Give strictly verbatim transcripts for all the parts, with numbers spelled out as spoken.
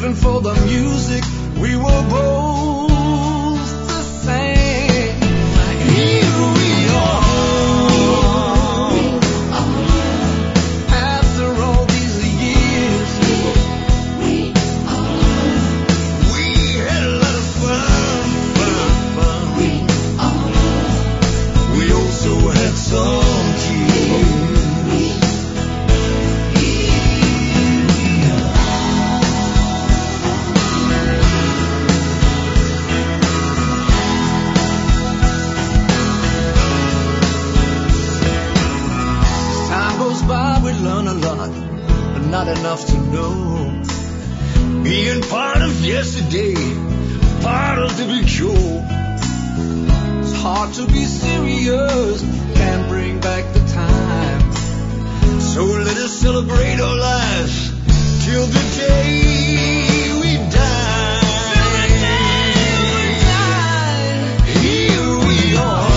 living for the music. We were both the same. Here we are. After all these years, we had a lot of fun, fun, fun. We also had some tears. Learn a lot, but not enough to know. Being part of yesterday, part of the big show. It's hard to be serious, can't bring back the time. So let us celebrate our lives till the day we die. Till the day we die. Here we are.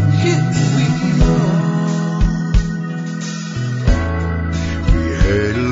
Had a